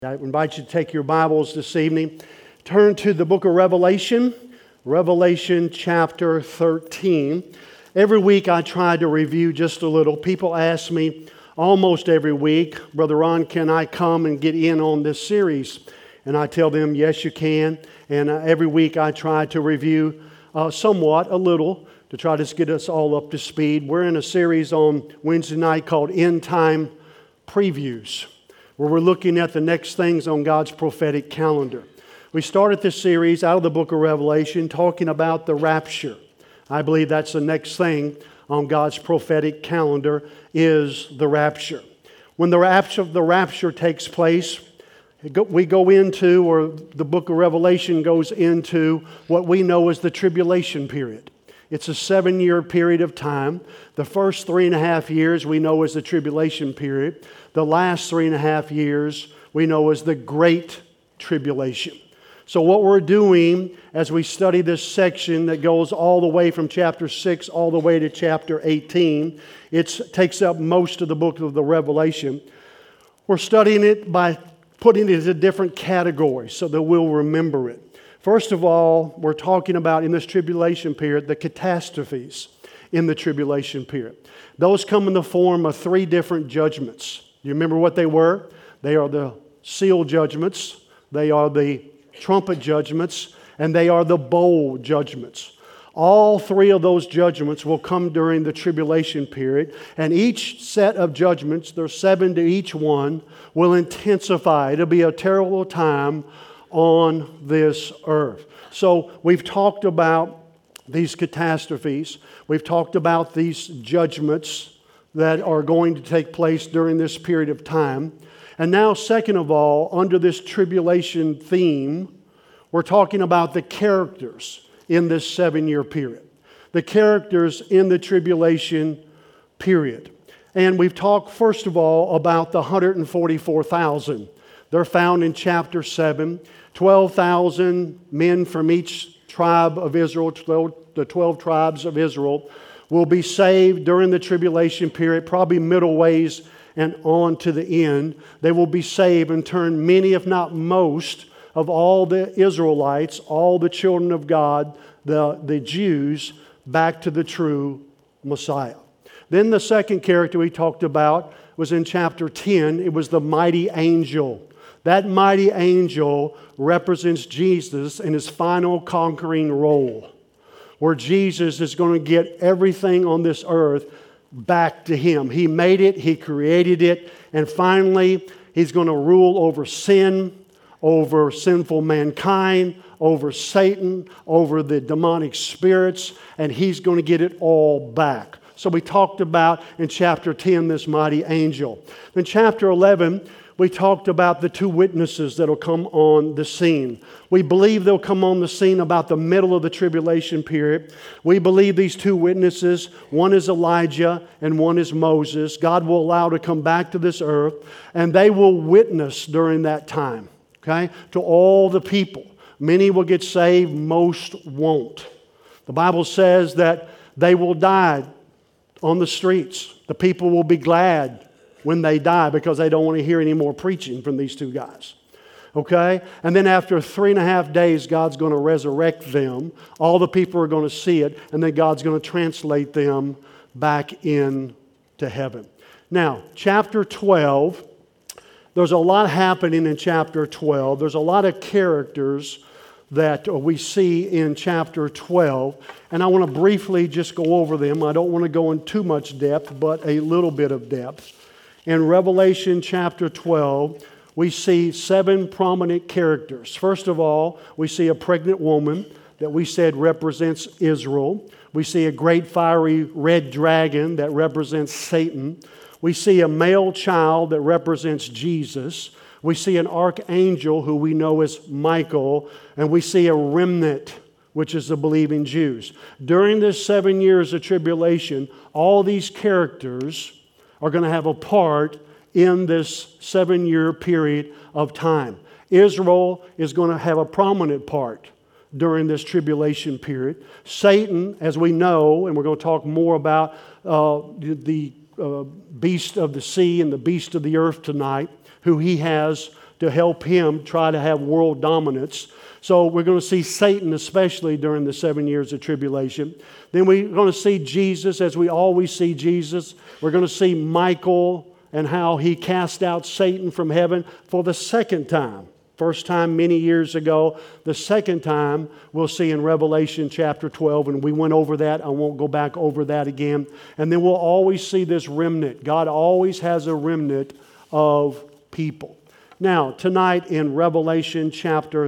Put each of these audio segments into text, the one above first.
I invite you to take your Bibles this evening. Turn to the book of Revelation, Revelation chapter 13. Every week I try to review just a little. People ask me almost every week, Brother Ron, can I come and get in on this series? And I tell them, yes, you can. And every week I try to review somewhat, a little, to try to get us all up to speed. We're in a series on Wednesday night called End Time Previews, where we're looking at the next things on God's prophetic calendar. We started this series out of the book of Revelation talking about the rapture. I believe that's the next thing on God's prophetic calendar is the rapture. When the rapture takes place, we go into, or the book of Revelation goes into what we know as the tribulation period. It's a 7-year period of time. The first 3.5 years we know as the tribulation period. The last 3.5 years we know as the Great Tribulation. So what we're doing as we study this section that goes all the way from chapter 6 all the way to chapter 18, it takes up most of the book of the Revelation. We're studying it by putting it into different categories so that we'll remember it. First of all, we're talking about in this tribulation period, the catastrophes in the tribulation period. Those come in the form of 3 different judgments. You remember what they were? They are the seal judgments, they are the trumpet judgments, and they are the bowl judgments. All 3 of those judgments will come during the tribulation period, and each set of judgments, there's 7 to each one, will intensify. It'll be a terrible time on this earth. So we've talked about these catastrophes. We've talked about these judgments that are going to take place during this period of time. And now, second of all, under this tribulation theme, we're talking about the characters in this 7-year period. The characters in the tribulation period. And we've talked, first of all, about the 144,000. They're found in chapter 7. 12,000 men from each tribe of Israel, the 12 tribes of Israel, will be saved during the tribulation period, probably middle ways and on to the end. They will be saved and turn many, if not most, of all the Israelites, all the children of God, the Jews, back to the true Messiah. Then the second character we talked about was in chapter 10. It was the mighty angel. That mighty angel represents Jesus in His final conquering role, where Jesus is going to get everything on this earth back to Him. He made it, He created it, and finally He's going to rule over sin, over sinful mankind, over Satan, over the demonic spirits, and He's going to get it all back. So we talked about in chapter 10 this mighty angel. In chapter 11, we talked about the 2 witnesses that will come on the scene. We believe they'll come on the scene about the middle of the tribulation period. We believe these 2 witnesses, one is Elijah and one is Moses, God will allow to come back to this earth, and they will witness during that time, okay, to all the people. Many will get saved, most won't. The Bible says that they will die on the streets. The people will be glad when they die because they don't want to hear any more preaching from these 2 guys. Okay? And then after 3.5 days, God's going to resurrect them. All the people are going to see it, and then God's going to translate them back into heaven. Now, chapter 12, there's a lot happening in chapter 12. There's a lot of characters that we see in chapter 12, and I want to briefly just go over them. I don't want to go in too much depth, but a little bit of depth. In Revelation chapter 12, we see 7 prominent characters. First of all, we see a pregnant woman that we said represents Israel. We see a great fiery red dragon that represents Satan. We see a male child that represents Jesus. We see an archangel who we know as Michael. And we see a remnant, which is the believing Jews. During this 7 years of tribulation, all these characters are going to have a part in this 7-year period of time. Israel is going to have a prominent part during this tribulation period. Satan, as we know, and we're going to talk more about the beast of the sea and the beast of the earth tonight, who he has to help him try to have world dominance. So we're going to see Satan especially during the 7 years of tribulation. Then we're going to see Jesus as we always see Jesus. We're going to see Michael and how he cast out Satan from heaven for the second time. First time many years ago. The second time we'll see in Revelation chapter 12, and we went over that. I won't go back over that again. And then we'll always see this remnant. God always has a remnant of people. Now, tonight in Revelation chapter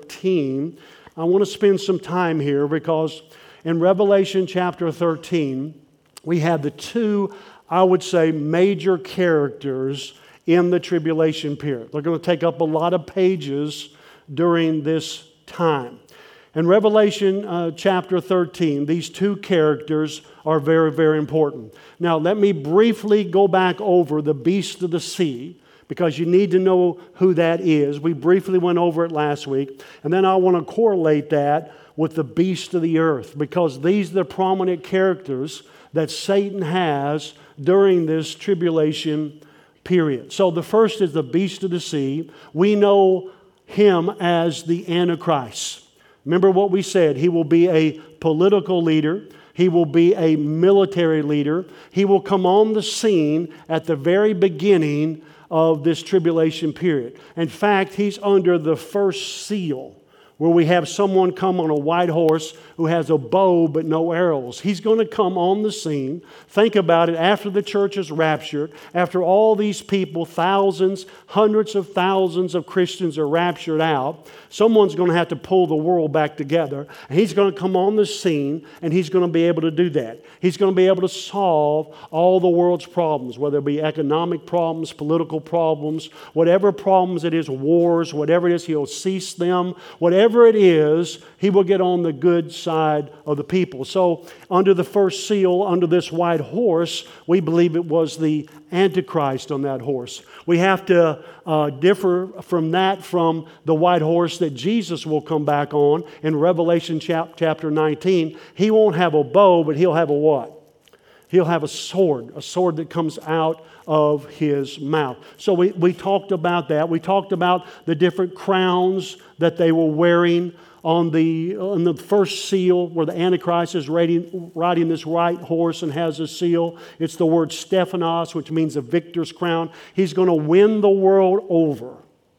13, I want to spend some time here because in Revelation chapter 13, we have the two, I would say, major characters in the tribulation period. They're going to take up a lot of pages during this time. In Revelation chapter 13, these two characters are very, very important. Now, let me briefly go back over the beast of the sea, because you need to know who that is. We briefly went over it last week. And then I want to correlate that with the beast of the earth, because these are the prominent characters that Satan has during this tribulation period. So the first is the beast of the sea. We know him as the Antichrist. Remember what we said. He will be a political leader. He will be a military leader. He will come on the scene at the very beginning of this tribulation period. In fact, he's under the first seal, where we have someone come on a white horse who has a bow but no arrows. He's going to come on the scene. Think about it. After the church is raptured, after all these people, thousands, hundreds of thousands of Christians are raptured out, someone's going to have to pull the world back together. And he's going to come on the scene, and he's going to be able to do that. He's going to be able to solve all the world's problems, whether it be economic problems, political problems, whatever problems it is, wars, whatever it is, he'll cease them. Whatever it is, he will get on the good side of the people. So under the first seal, under this white horse, we believe it was the Antichrist on that horse. We have to differ from that from the white horse that Jesus will come back on in Revelation chapter 19. He won't have a bow, but he'll have a what? He'll have a sword that comes out of his mouth. So we talked about that. We talked about the different crowns that they were wearing on the first seal, where the Antichrist is riding this white horse and has a seal. It's the word Stephanos, which means a victor's crown. He's going to win the world over.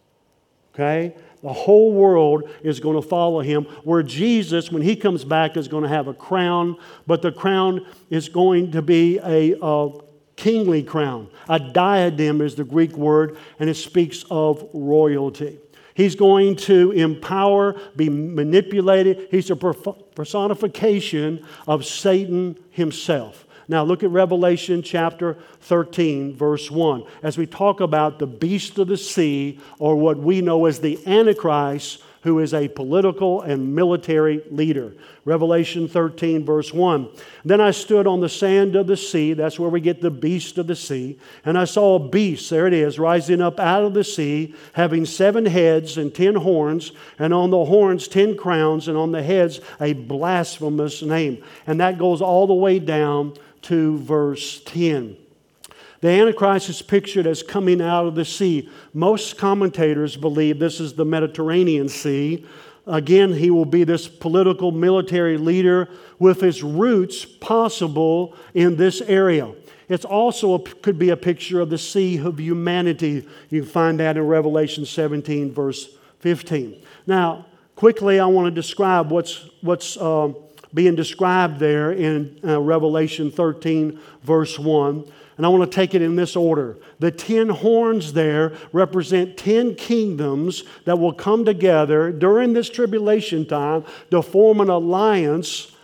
Okay? The whole world is going to follow him, where Jesus, when he comes back, is going to have a crown, but the crown is going to be a kingly crown. A diadem is the Greek word, and it speaks of royalty. He's going to empower, be manipulated. He's a personification of Satan himself. Now look at Revelation chapter 13, verse 1. As we talk about the beast of the sea, or what we know as the Antichrist, who is a political and military leader. Revelation 13, verse 1. Then I stood on the sand of the sea. That's where we get the beast of the sea. And I saw a beast, there it is, rising up out of the sea, having 7 heads and 10 horns, and on the horns 10 crowns, and on the heads a blasphemous name. And that goes all the way down to verse 10. The Antichrist is pictured as coming out of the sea. Most commentators believe this is the Mediterranean Sea. Again, he will be this political military leader with his roots possible in this area. It's also could be a picture of the sea of humanity. You can find that in Revelation 17, verse 15. Now, quickly, I want to describe what's being described there in Revelation 13, verse 1. And I want to take it in this order. The 10 horns there represent 10 kingdoms that will come together during this tribulation time to form an alliance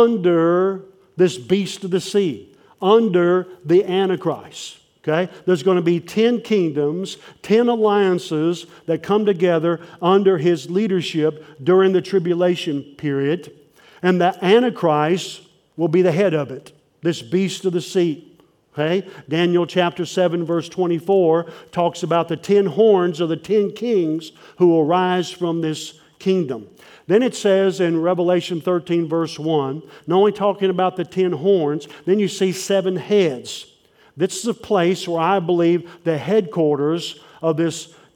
under this beast of the sea, under the Antichrist. Okay? There's going to be 10 kingdoms, 10 alliances that come together under his leadership during the tribulation period. And the Antichrist will be the head of it, this beast of the sea. Okay? Daniel chapter 7 verse 24 talks about the 10 horns of the 10 kings who will rise from this kingdom. Then it says in Revelation 13 verse 1, not only talking about the 10 horns, then you see 7 heads. This is a place where I believe the headquarters of this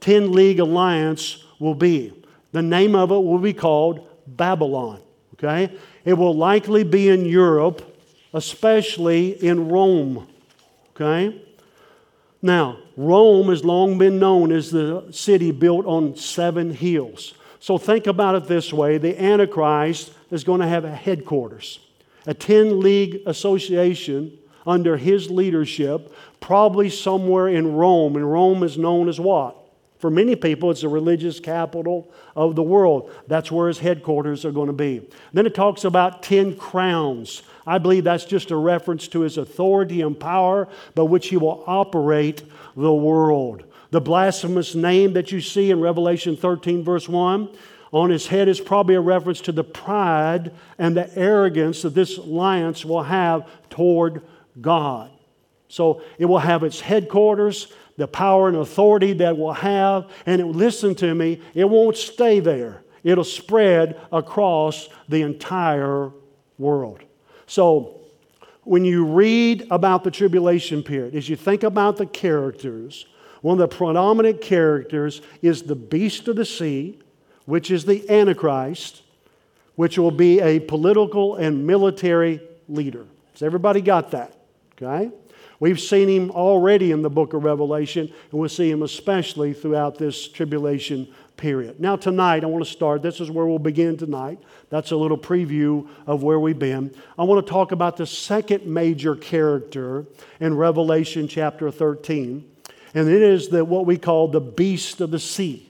10-league alliance will be. The name of it will be called Babylon. Okay? It will likely be in Europe, especially in Rome. Okay? Now, Rome has long been known as the city built on 7 hills. So think about it this way. The Antichrist is going to have a headquarters, a 10-league association under his leadership, probably somewhere in Rome. And Rome is known as what? For many people, it's the religious capital of the world. That's where his headquarters are going to be. Then it talks about 10 crowns. I believe that's just a reference to his authority and power by which he will operate the world. The blasphemous name that you see in Revelation 13, verse 1, on his head is probably a reference to the pride and the arrogance that this alliance will have toward God. So it will have its headquarters, the power and authority that it will have, and listen to me, it won't stay there. It'll spread across the entire world. So when you read about the tribulation period, as you think about the characters, one of the predominant characters is the beast of the sea, which is the Antichrist, which will be a political and military leader. Has everybody got that? Okay? We've seen him already in the book of Revelation, and we'll see him especially throughout this tribulation period. Now tonight, I want to start. This is where we'll begin tonight. That's a little preview of where we've been. I want to talk about the second major character in Revelation chapter 13, and it is what we call the beast of the sea.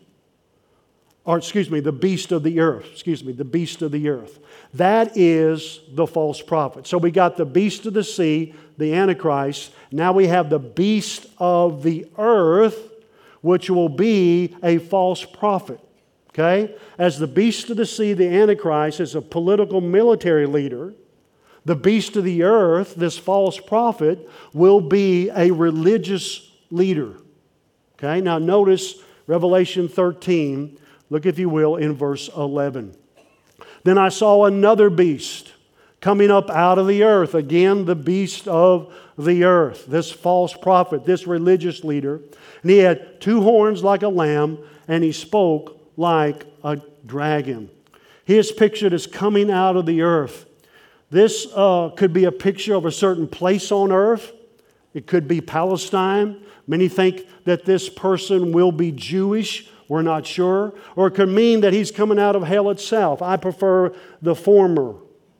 The beast of the earth. The beast of the earth. That is the false prophet. So we got the beast of the sea, the Antichrist. Now we have the beast of the earth, which will be a false prophet. Okay? As the beast of the sea, the Antichrist, is a political military leader, the beast of the earth, this false prophet, will be a religious leader. Okay? Now notice Revelation 13. Look, if you will, in verse 11. Then I saw another beast coming up out of the earth. Again, the beast of the earth. This false prophet, this religious leader. And he had 2 horns like a lamb, and he spoke like a dragon. He is pictured as coming out of the earth. This could be a picture of a certain place on earth. It could be Palestine. Many think that this person will be Jewish. We're not sure. Or it could mean that he's coming out of hell itself. I prefer the former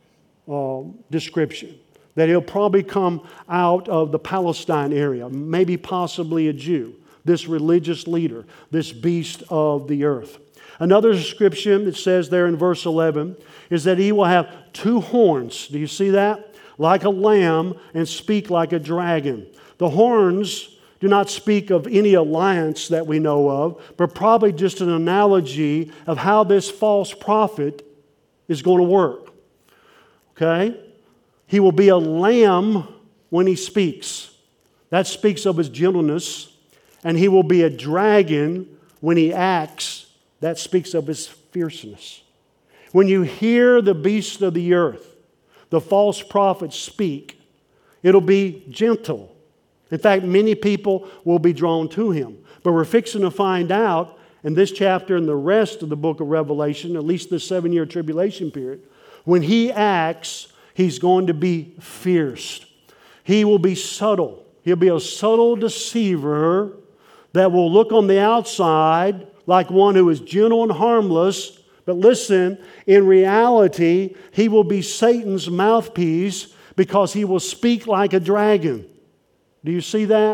description. That he'll probably come out of the Palestine area. Maybe possibly a Jew. This religious leader. This beast of the earth. Another description that says there in verse 11 is that he will have 2 horns. Do you see that? Like a lamb and speak like a dragon. The horns do not speak of any alliance that we know of, but probably just an analogy of how this false prophet is going to work. Okay? He will be a lamb when he speaks. That speaks of his gentleness. And he will be a dragon when he acts. That speaks of his fierceness. When you hear the beast of the earth, the false prophet speak, it'll be gentle. In fact, many people will be drawn to him. But we're fixing to find out in this chapter and the rest of the book of Revelation, at least the 7-year tribulation period, when he acts, he's going to be fierce. He will be subtle. He'll be a subtle deceiver that will look on the outside like one who is gentle and harmless. But listen, in reality, he will be Satan's mouthpiece because he will speak like a dragon. Do you see that?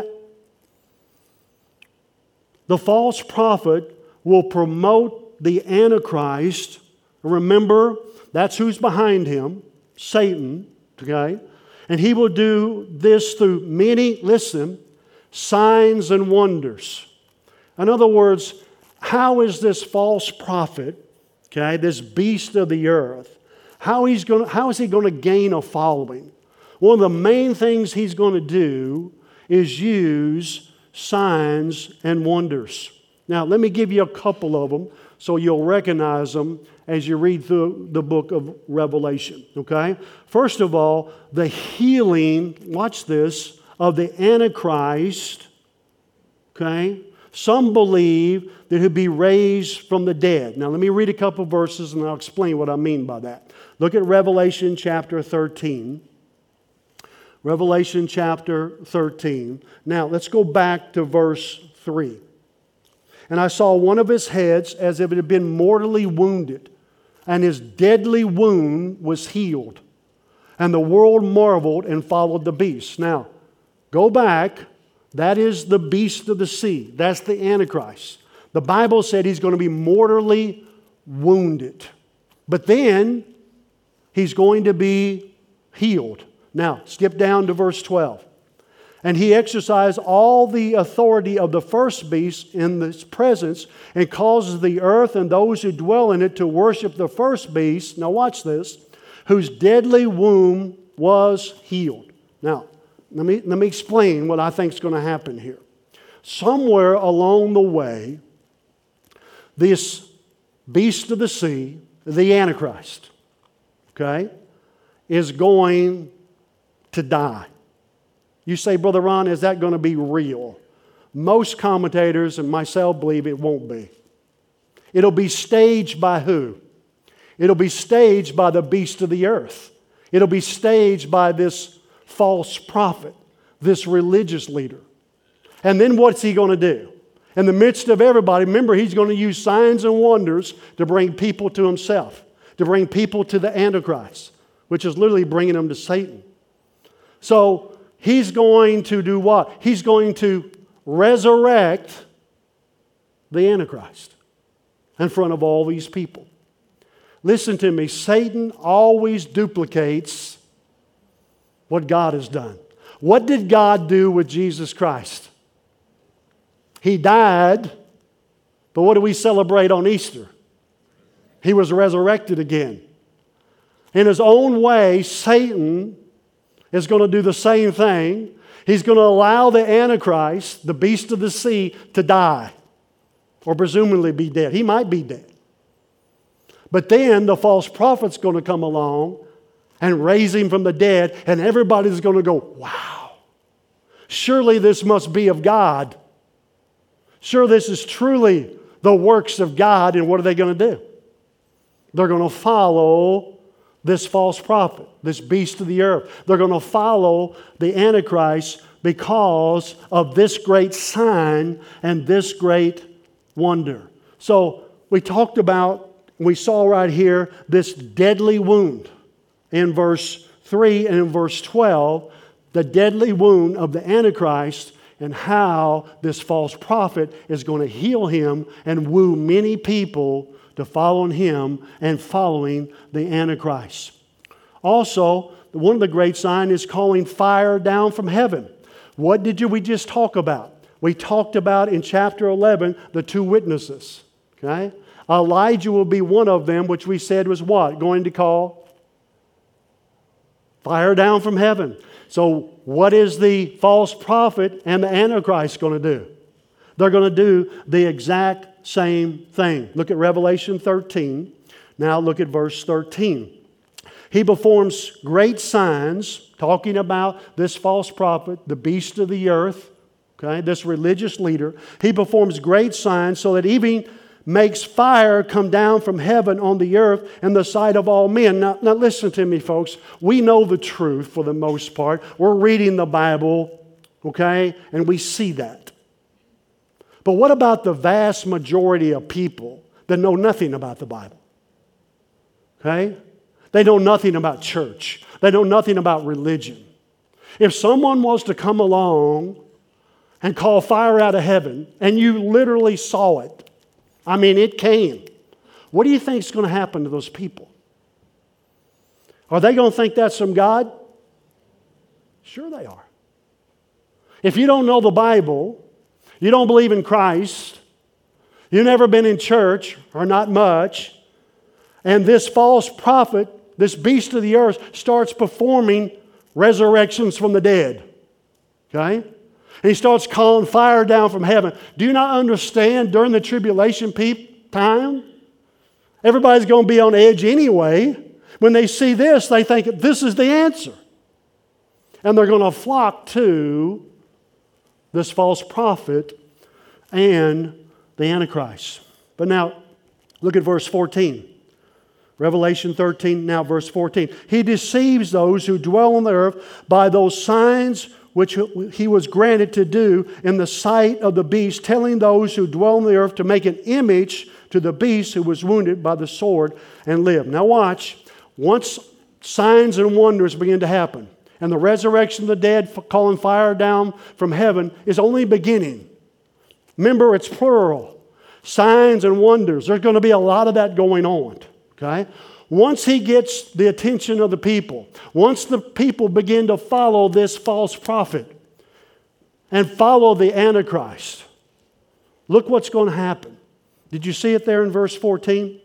The false prophet will promote the Antichrist. Remember, that's who's behind him, Satan, okay? And he will do this through many, listen, signs and wonders. In other words, how is this false prophet, okay, this beast of the earth, how is he going to gain a following? One of the main things he's going to do is use signs and wonders. Now, let me give you a couple of them so you'll recognize them as you read through the book of Revelation, okay? First of all, the healing, watch this, of the Antichrist, okay? Some believe that he'll be raised from the dead. Now let me read a couple verses and I'll explain what I mean by that. Look at Revelation chapter 13. Revelation chapter 13. Now let's go back to verse 3. And I saw one of his heads as if it had been mortally wounded, and his deadly wound was healed. And the world marveled and followed the beast. Now, go back. That is the beast of the sea. That's the Antichrist. The Bible said he's going to be mortally wounded. But then, he's going to be healed. Now, skip down to verse 12. And he exercised all the authority of the first beast in his presence and causes the earth and those who dwell in it to worship the first beast. Now watch this. Whose deadly wound was healed. Now, let me explain what I think is going to happen here. Somewhere along the way, this beast of the sea, the Antichrist, okay, is going to die. You say, Brother Ron, is that going to be real? Most commentators and myself believe it won't be. It'll be staged by who? It'll be staged by the beast of the earth. It'll be staged by this false prophet, this religious leader. And then what's he going to do? In the midst of everybody, remember, he's going to use signs and wonders to bring people to himself, to bring people to the Antichrist, which is literally bringing them to Satan. So, he's going to do what? He's going to resurrect the Antichrist in front of all these people. Listen to me, Satan always duplicates what God has done. What did God do with Jesus Christ? He died, but what do we celebrate on Easter? He was resurrected again. In his own way, Satan is going to do the same thing. He's going to allow the Antichrist, the beast of the sea, to die. Or presumably be dead. He might be dead. But then the false prophet's going to come along and raise him from the dead, and everybody's going to go, wow, surely this must be of God. Sure, this is truly the works of God, and what are they going to do? They're going to follow this false prophet, this beast of the earth. They're going to follow the Antichrist because of this great sign and this great wonder. So we talked about, we saw right here this deadly wound in verse 3 and in verse 12, the deadly wound of the Antichrist and how this false prophet is going to heal him and woo many people to following him and following the Antichrist. Also, one of the great signs is calling fire down from heaven. What did we just talk about? We talked about in chapter 11 the two witnesses. Okay? Elijah will be one of them, which we said was what? Going to call fire down from heaven. So what is the false prophet and the Antichrist going to do? They're going to do the exact same thing. Look at Revelation 13. Now look at verse 13. He performs great signs, talking about this false prophet, the beast of the earth, okay, this religious leader. He performs great signs so that even makes fire come down from heaven on the earth in the sight of all men. Now listen to me, folks. We know the truth for the most part. We're reading the Bible, okay, and we see that. But what about the vast majority of people that know nothing about the Bible? Okay? They know nothing about church. They know nothing about religion. If someone was to come along and call fire out of heaven, and you literally saw it, I mean, it came. What do you think is going to happen to those people? Are they going to think that's from God? Sure they are. If you don't know the Bible, you don't believe in Christ, you've never been in church, or not much, and this false prophet, this beast of the earth, starts performing resurrections from the dead. Okay? And he starts calling fire down from heaven. Do you not understand during the tribulation time? Everybody's going to be on edge anyway. When they see this, they think this is the answer. And they're going to flock to this false prophet and the Antichrist. But now, look at verse 14. Revelation 13, now verse 14. He deceives those who dwell on the earth by those signs which he was granted to do in the sight of the beast, telling those who dwell on the earth to make an image to the beast who was wounded by the sword and lived. Now watch. Once signs and wonders begin to happen, and the resurrection of the dead, calling fire down from heaven, is only beginning. Remember, it's plural. Signs and wonders. There's going to be a lot of that going on. Okay? Once he gets the attention of the people, once the people begin to follow this false prophet and follow the Antichrist, look what's going to happen. Did you see it there in verse 14?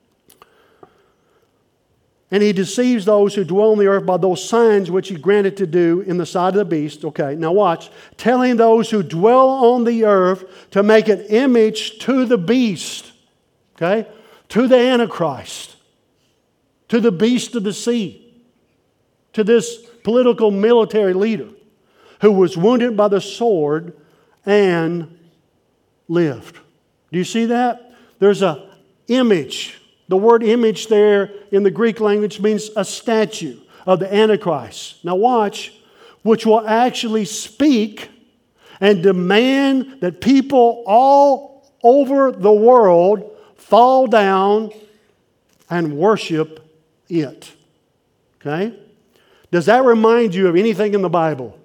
And he deceives those who dwell on the earth by those signs which he granted to do in the sight of the beast. Okay, now watch. Telling those who dwell on the earth to make an image to the beast. Okay? To the Antichrist. To the beast of the sea. To this political military leader who was wounded by the sword and lived. Do you see that? There's an image. The word image there in the Greek language means a statue of the Antichrist. Now watch, which will actually speak and demand that people all over the world fall down and worship it. Okay? Does that remind you of anything in the Bible?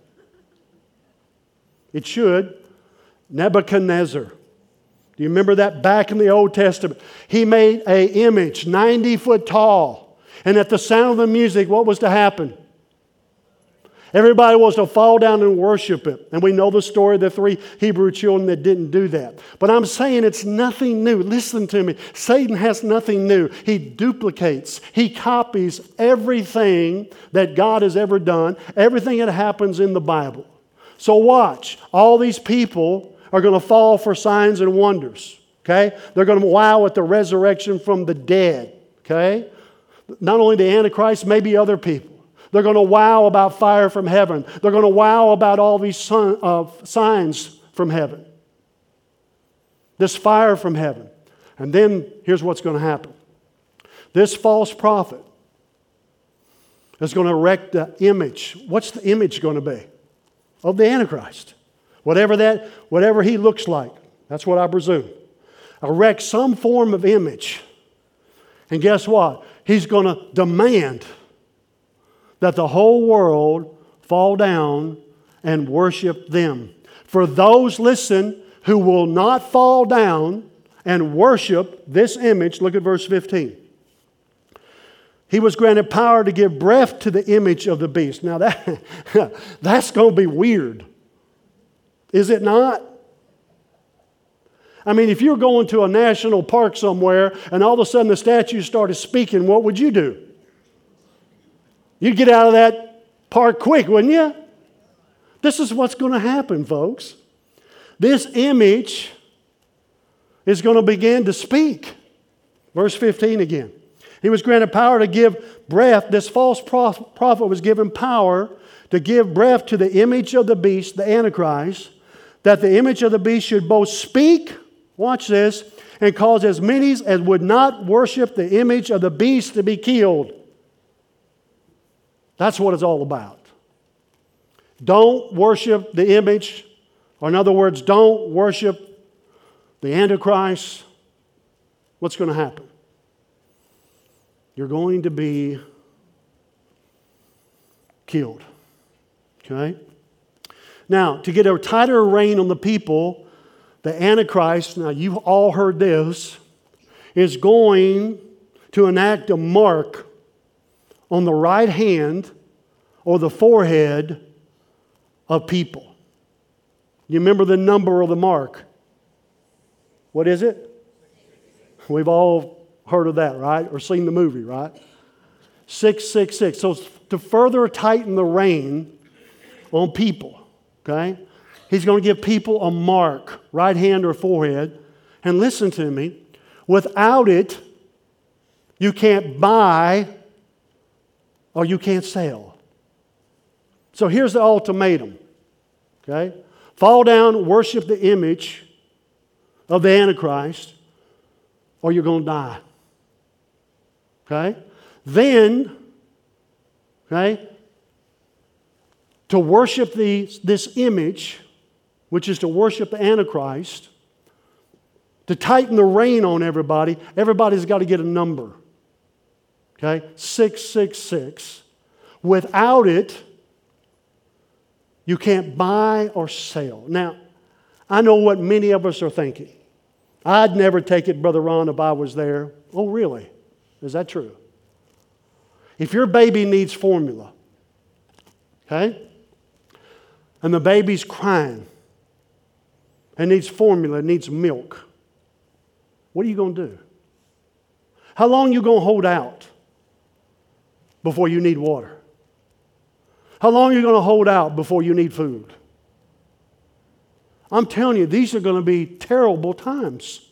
It should. Nebuchadnezzar. Do you remember that back in the Old Testament? He made an image 90 foot tall. And at the sound of the music, what was to happen? Everybody was to fall down and worship it. And we know the story of the 3 Hebrew children that didn't do that. But I'm saying it's nothing new. Listen to me. Satan has nothing new. He duplicates. He copies everything that God has ever done, everything that happens in the Bible. So watch. All these people are going to fall for signs and wonders. Okay? They're going to wow at the resurrection from the dead. Okay? Not only the Antichrist, maybe other people. They're going to wow about fire from heaven. They're going to wow about all these signs from heaven. This fire from heaven. And then here's what's going to happen. This false prophet is going to erect the image. What's the image going to be? Of the Antichrist. Whatever he looks like. That's what I presume. Erect some form of image. And guess what? He's going to demand that the whole world fall down and worship them. For those, listen, who will not fall down and worship this image, look at verse 15. He was granted power to give breath to the image of the beast. Now that's going to be weird. Is it not? I mean, if you're going to a national park somewhere and all of a sudden the statue started speaking, what would you do? You'd get out of that park quick, wouldn't you? This is what's going to happen, folks. This image is going to begin to speak. Verse 15 again. He was granted power to give breath. This false prophet was given power to give breath to the image of the beast, the Antichrist, that the image of the beast should both speak, watch this, and cause as many as would not worship the image of the beast to be killed. That's what it's all about. Don't worship the image, or in other words, don't worship the Antichrist. What's going to happen? You're going to be killed. Okay? Now, to get a tighter rein on the people, the Antichrist, now you've all heard this, is going to enact a mark on the right hand or the forehead of people. You remember the number of the mark? What is it? We've all heard of that, right? Or seen the movie, right? 666. So to further tighten the rein on people, okay? He's going to give people a mark, right hand or forehead. And listen to me, without it, you can't buy or you can't sell. So here's the ultimatum. Okay? Fall down, worship the image, of the Antichrist, or you're going to die. Okay? Then, okay, to worship this image, which is to worship the Antichrist, to tighten the rein on everybody, everybody's got to get a number. Okay? 666. Without it, you can't buy or sell. Now, I know what many of us are thinking. I'd never take it, Brother Ron, if I was there. Oh, really? Is that true? If your baby needs formula, okay, and the baby's crying, and needs formula, needs milk, what are you going to do? How long are you going to hold out before you need water? How long are you going to hold out before you need food? I'm telling you, these are going to be terrible times.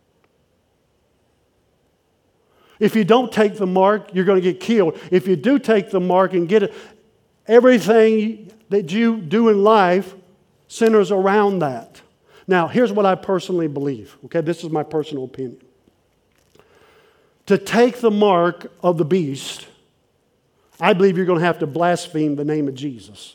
If you don't take the mark, you're going to get killed. If you do take the mark and get it, everything that you do in life centers around that. Now, here's what I personally believe. Okay, this is my personal opinion. To take the mark of the beast, I believe you're going to have to blaspheme the name of Jesus.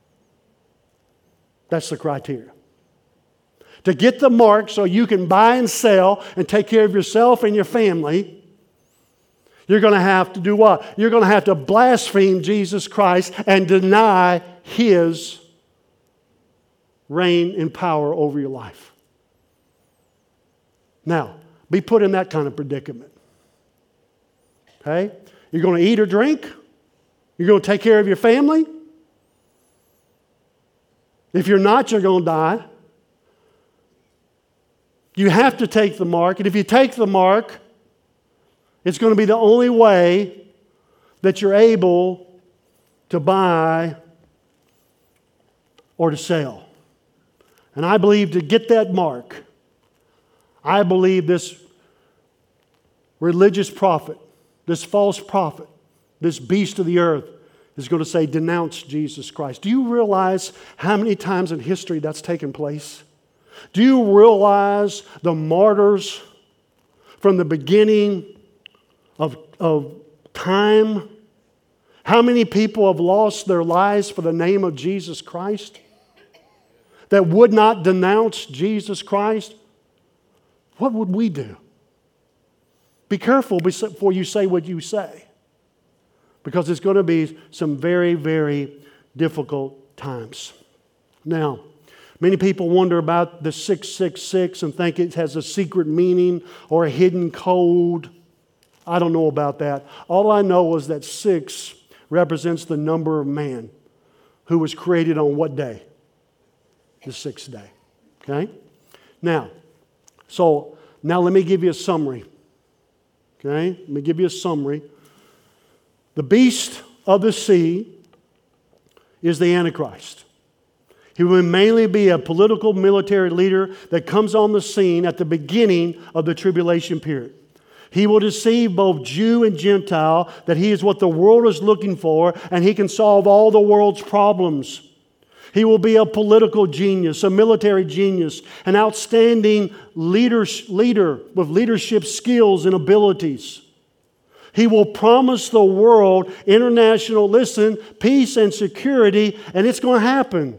That's the criteria. To get the mark so you can buy and sell and take care of yourself and your family, you're going to have to do what? You're going to have to blaspheme Jesus Christ and deny His reign and power over your life. Now, be put in that kind of predicament. Okay? You're going to eat or drink? You're going to take care of your family? If you're not, you're going to die. You have to take the mark. And if you take the mark, it's going to be the only way that you're able to buy or to sell. And I believe to get that mark, I believe this religious prophet, this false prophet, this beast of the earth is going to say, denounce Jesus Christ. Do you realize how many times in history that's taken place? Do you realize the martyrs from the beginning of time? How many people have lost their lives for the name of Jesus Christ that would not denounce Jesus Christ? What would we do? Be careful before you say what you say, because it's going to be some very, very difficult times. Now, many people wonder about the 666 and think it has a secret meaning or a hidden code. I don't know about that. All I know is that 6 represents the number of man who was created on what day? The 6th day. Okay? Now let me give you a summary. Okay? Let me give you a summary. The beast of the sea is the Antichrist. He will mainly be a political military leader that comes on the scene at the beginning of the tribulation period. He will deceive both Jew and Gentile that he is what the world is looking for and he can solve all the world's problems. He will be a political genius, a military genius, an outstanding leader with leadership skills and abilities. He will promise the world international, peace and security, and it's going to happen.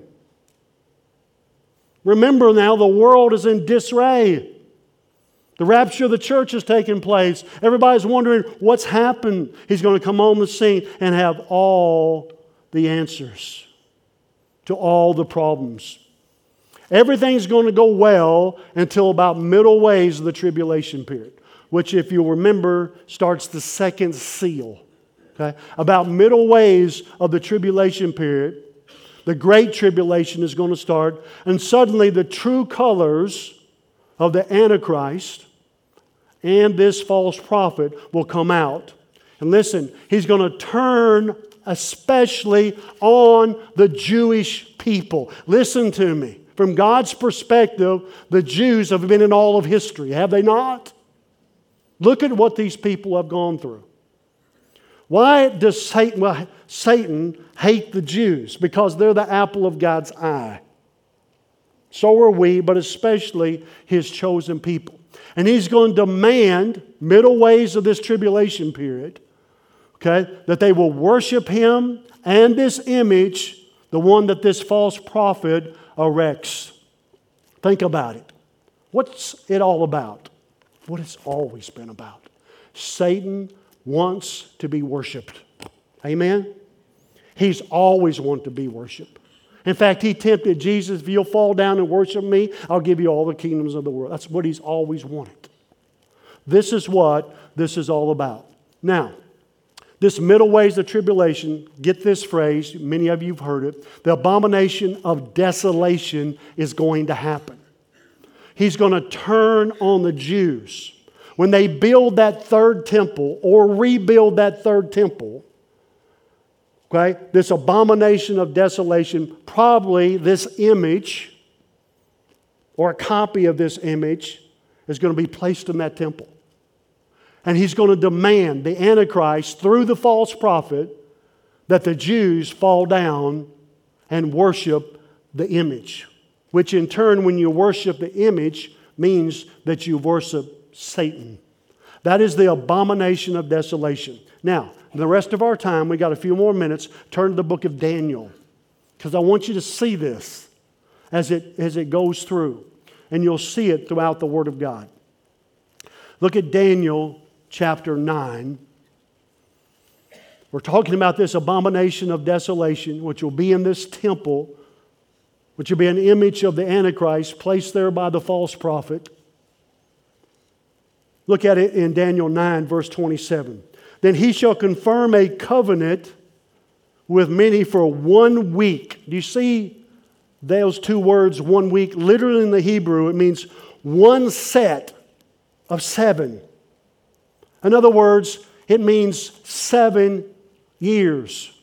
Remember now, the world is in disarray. The rapture of the church is taking place. Everybody's wondering what's happened. He's going to come on the scene and have all the answers to all the problems. Everything's going to go well until about middle ways of the tribulation period, which, if you'll remember, starts the second seal. Okay? About middle ways of the tribulation period, the great tribulation is going to start, and suddenly the true colors of the Antichrist and this false prophet will come out. And listen, he's going to turn especially on the Jewish people. Listen to me. From God's perspective, the Jews have been in all of history, have they not? Look at what these people have gone through. Why does Satan hate the Jews? Because they're the apple of God's eye. So are we, but especially His chosen people. And He's going to demand, middle ways of this tribulation period, okay, that they will worship Him and this image, the one that this false prophet erects. Think about it. What's it all about? What it's always been about. Satan wants to be worshiped. Amen? He's always wanted to be worshiped. In fact, He tempted Jesus, if you'll fall down and worship me, I'll give you all the kingdoms of the world. That's what He's always wanted. This is what this is all about. Now, this middle ways of tribulation, get this phrase, many of you have heard it, the abomination of desolation is going to happen. He's going to turn on the Jews. When they build that third temple or rebuild that third temple, okay, this abomination of desolation, probably this image or a copy of this image is going to be placed in that temple. And he's going to demand, the Antichrist, through the false prophet, that the Jews fall down and worship the image. Which in turn, when you worship the image, means that you worship Satan. That is the abomination of desolation. Now, the rest of our time, we got a few more minutes, turn to the book of Daniel. Because I want you to see this as it goes through. And you'll see it throughout the Word of God. Look at Daniel chapter 9. We're talking about this abomination of desolation, which will be in this temple, which will be an image of the Antichrist placed there by the false prophet. Look at it in Daniel 9, verse 27. Then he shall confirm a covenant with many for 1 week. Do you see those two words, 1 week? Literally in the Hebrew, it means one set of 7. In other words, it means 7 years.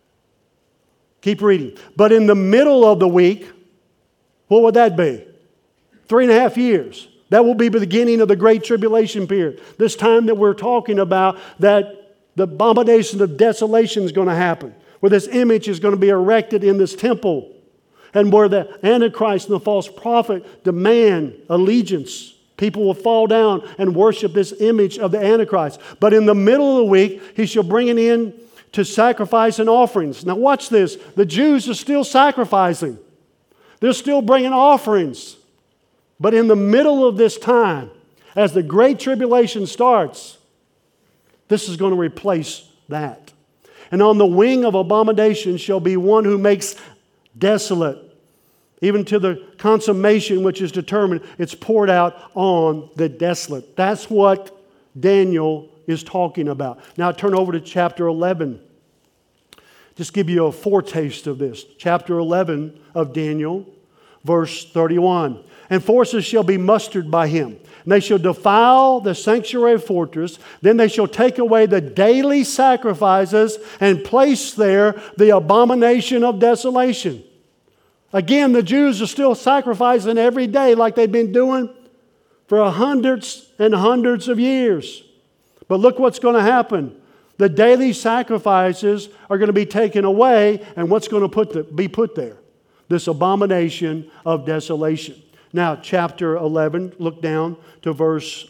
Keep reading. But in the middle of the week, what would that be? 3.5 years. That will be the beginning of the Great Tribulation period. This time that we're talking about, that the abomination of desolation is going to happen. Where this image is going to be erected in this temple. And where the Antichrist and the false prophet demand allegiance. People will fall down and worship this image of the Antichrist. But in the middle of the week, he shall bring it in to sacrifice and offerings. Now watch this. The Jews are still sacrificing. They're still bringing offerings. But in the middle of this time, as the Great Tribulation starts, this is going to replace that. And on the wing of abomination shall be one who makes desolate, even to the consummation which is determined. It's poured out on the desolate. That's what Daniel is talking about. Now turn over to chapter 11. Just give you a foretaste of this. Chapter 11 of Daniel, verse 31. And forces shall be mustered by him. And they shall defile the sanctuary fortress. Then they shall take away the daily sacrifices and place there the abomination of desolation. Again, the Jews are still sacrificing every day like they've been doing for hundreds and hundreds of years. But look what's going to happen. The daily sacrifices are going to be taken away, and what's going to be put there? This abomination of desolation. Now, chapter 11, look down to verse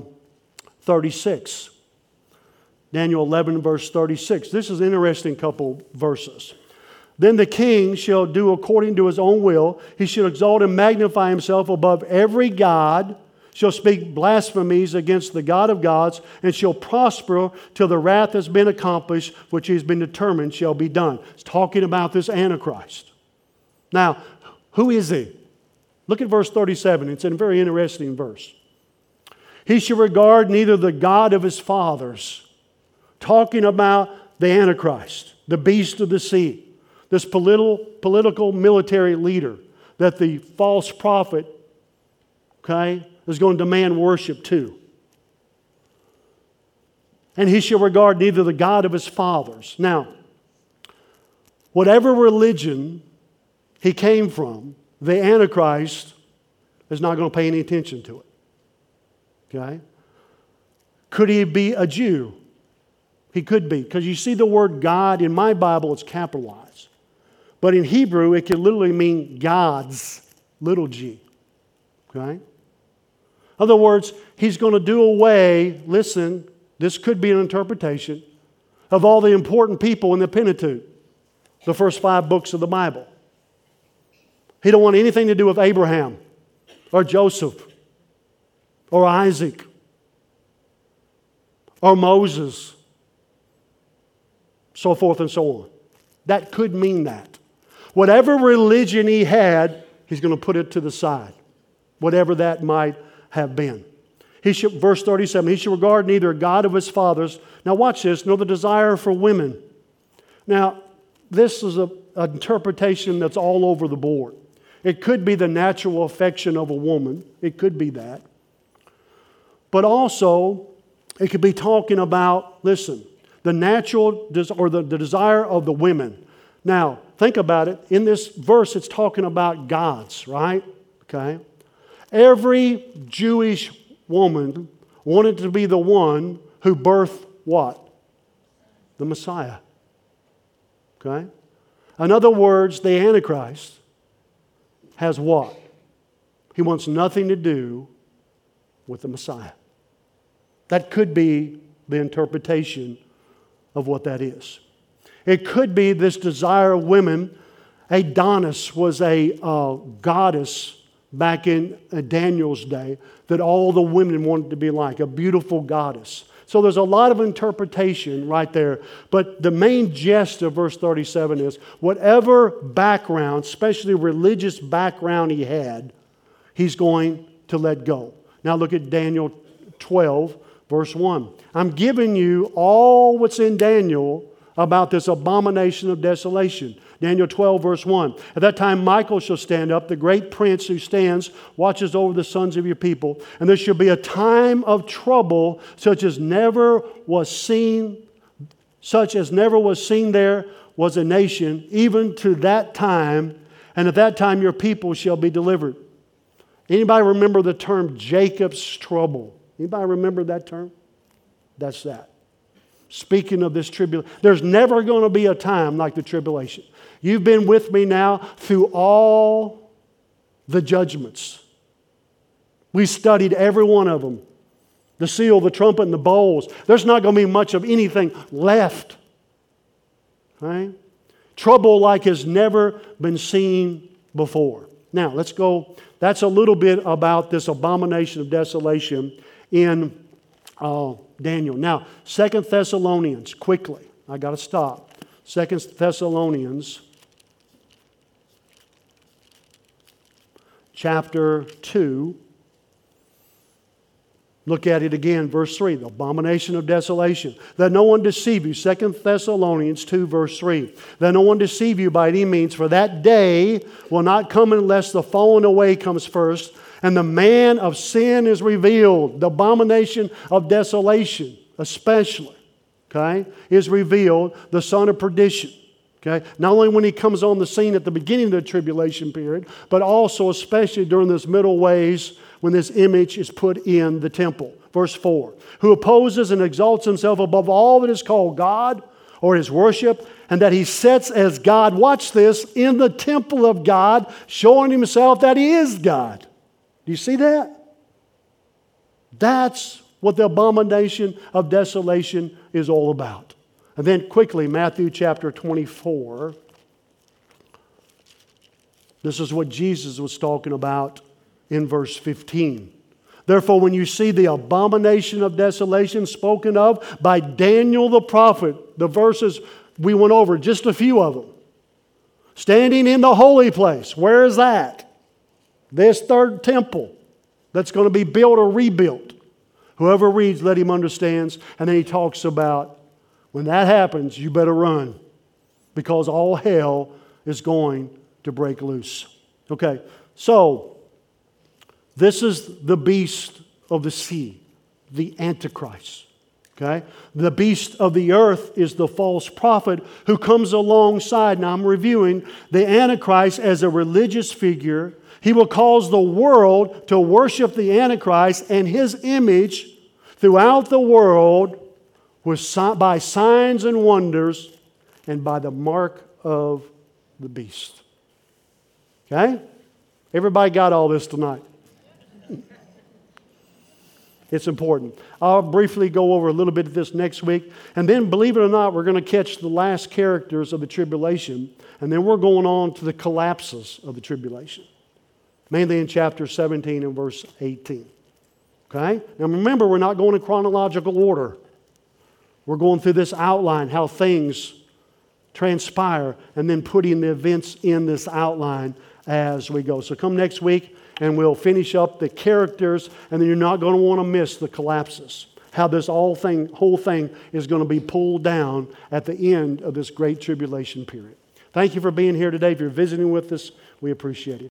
36. Daniel 11, verse 36. This is an interesting couple verses. Then the king shall do according to his own will. He shall exalt and magnify himself above every god, shall speak blasphemies against the God of gods, and shall prosper till the wrath has been accomplished, which has been determined shall be done. It's talking about this Antichrist. Now, who is he? Look at verse 37. It's a very interesting verse. He shall regard neither the God of his fathers, talking about the Antichrist, the beast of the sea, this political military leader that the false prophet, okay, is going to demand worship to. And he shall regard neither the God of his fathers. Now, whatever religion he came from, the Antichrist is not going to pay any attention to it. Okay? Could he be a Jew? He could be. Because you see the word God, in my Bible it's capitalized. But in Hebrew it can literally mean gods. little g. Okay? In other words, he's going to do away, listen, this could be an interpretation, of all the important people in the Pentateuch, the first 5 books of the Bible. He don't want anything to do with Abraham or Joseph or Isaac or Moses, so forth and so on. That could mean that. Whatever religion he had, he's going to put it to the side, whatever that might have been. Verse 37, he should regard neither God of his fathers, now watch this, nor the desire for women. Now, this is an interpretation that's all over the board. It could be the natural affection of a woman. It could be that. But also, it could be talking about, listen, the natural or the desire of the women. Now, think about it. In this verse, it's talking about gods, right? Okay. Every Jewish woman wanted to be the one who birthed what? The Messiah. Okay? In other words, the Antichrist has what? He wants nothing to do with the Messiah. That could be the interpretation of what that is. It could be this desire of women. Adonis was a goddess back in Daniel's day that all the women wanted to be like, a beautiful goddess. So there's a lot of interpretation right there. But the main gist of verse 37 is whatever background, especially religious background he had, he's going to let go. Now look at Daniel 12, verse 1. I'm giving you all what's in Daniel about this abomination of desolation. Daniel 12, verse 1. At that time, Michael shall stand up, the great prince who stands, watches over the sons of your people. And there shall be a time of trouble such as never was seen there was a nation, even to that time. And at that time, your people shall be delivered. Anybody remember the term Jacob's trouble? Anybody remember that term? That's that. Speaking of this tribulation, there's never going to be a time like the tribulation. You've been with me now through all the judgments. We studied every one of them. The seal, the trumpet, and the bowls. There's not going to be much of anything left. Right? Trouble like has never been seen before. Now, let's go. That's a little bit about this abomination of desolation in Daniel. Now, 2 Thessalonians, quickly. I got to stop. 2 Thessalonians chapter 2. Look at it again, verse 3. The abomination of desolation. That no one deceive you. 2 Thessalonians 2, verse 3. That no one deceive you by any means, for that day will not come unless the falling away comes first, and the man of sin is revealed. The abomination of desolation, especially, okay, is revealed, the son of perdition. Okay? Not only when he comes on the scene at the beginning of the tribulation period, but also especially during this middle ways when this image is put in the temple. Verse 4. Who opposes and exalts himself above all that is called God or his worship, and that he sets as God, watch this, in the temple of God, showing himself that he is God. Do you see that? That's what the abomination of desolation is all about. And then quickly, Matthew chapter 24. This is what Jesus was talking about in verse 15. Therefore, when you see the abomination of desolation spoken of by Daniel the prophet, the verses we went over, just a few of them, standing in the holy place. Where is that? This third temple that's going to be built or rebuilt. Whoever reads, let him understand. And then he talks about when that happens, you better run, because all hell is going to break loose. Okay, so this is the beast of the sea, the Antichrist. Okay? The beast of the earth is the false prophet who comes alongside. Now I'm reviewing the Antichrist as a religious figure. He will cause the world to worship the Antichrist and his image throughout the world by signs and wonders and by the mark of the beast. Okay? Everybody got all this tonight? It's important. I'll briefly go over a little bit of this next week. And then, believe it or not, we're going to catch the last characters of the tribulation. And then we're going on to the collapses of the tribulation. Mainly in chapter 17 and verse 18. Okay? Now remember, we're not going in chronological order. We're going through this outline, how things transpire, and then putting the events in this outline as we go. So come next week, and we'll finish up the characters, and then you're not going to want to miss the collapses. How this whole thing is going to be pulled down at the end of this great tribulation period. Thank you for being here today. If you're visiting with us, we appreciate it.